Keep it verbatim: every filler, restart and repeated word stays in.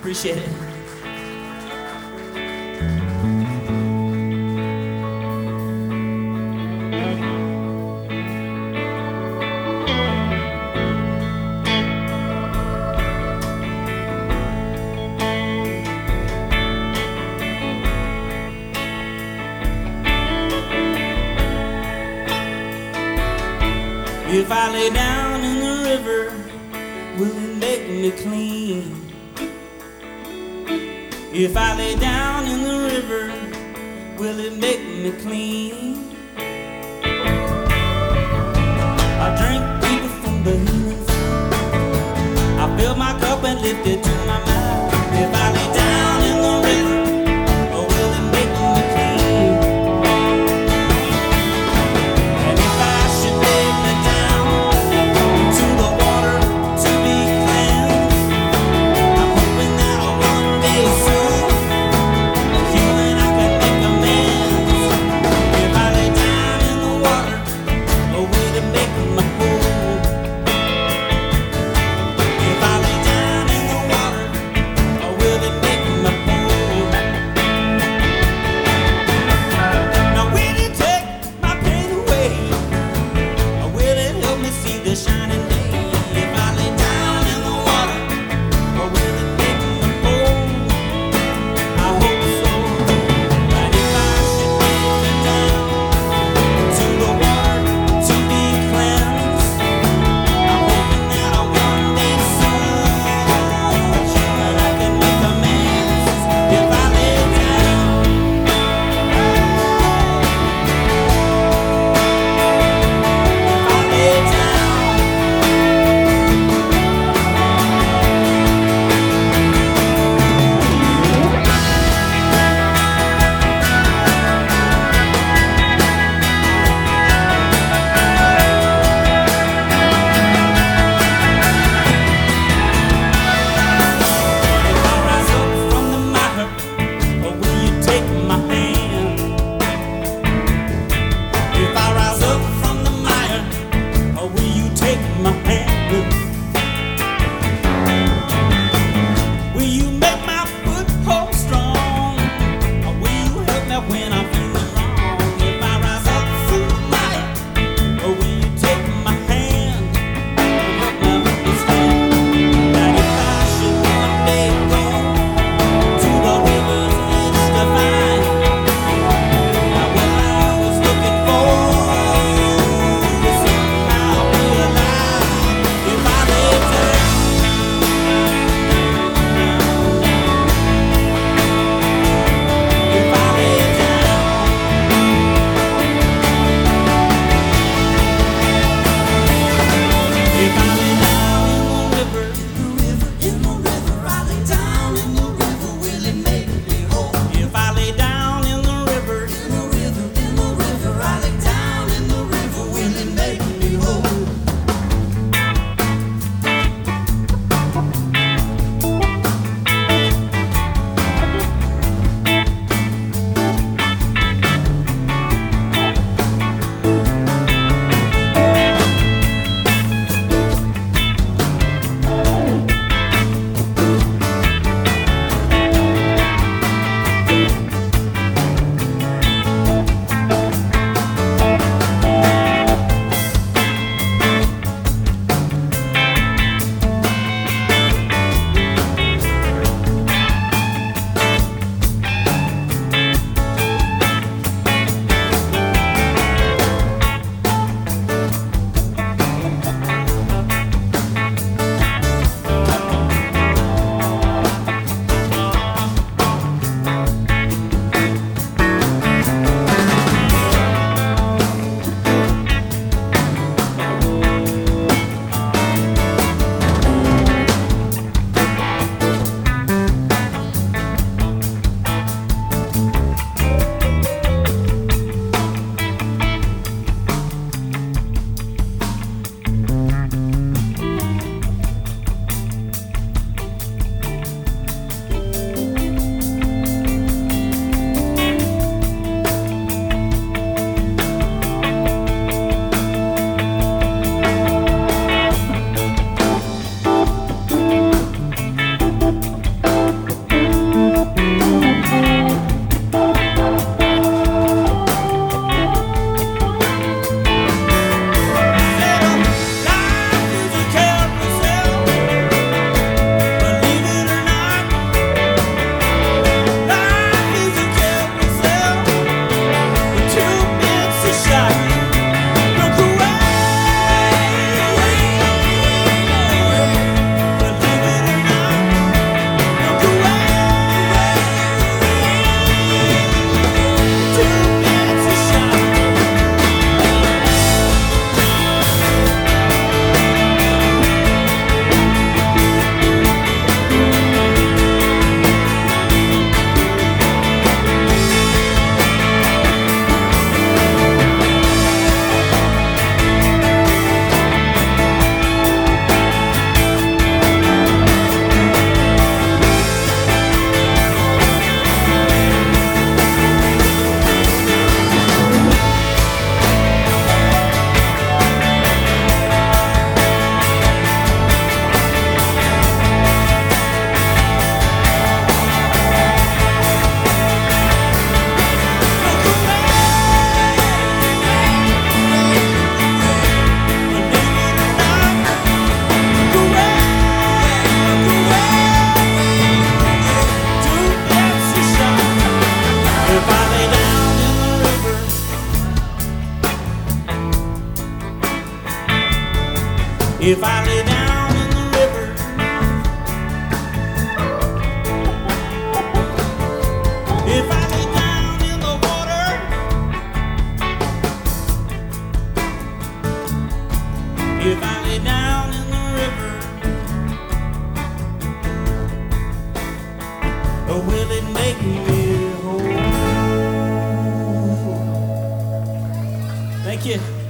Appreciate it. If I lay down in the river, will it make me clean? If I lay down in the river, will it make me clean? I drink deeper from the healing flow. I fill my cup and lift it to my mouth. If I lay down in the river, or will it make me clean? And if I should lay me down into the water to be cleansed, I'm hoping that one day soon, healing I can make amends. If I lay down in the water, or will it make me whole? If I lay down in the water, If I lay down in the river, if I lay down in the water, if I lay down in the river, or will it make me whole? Thank you.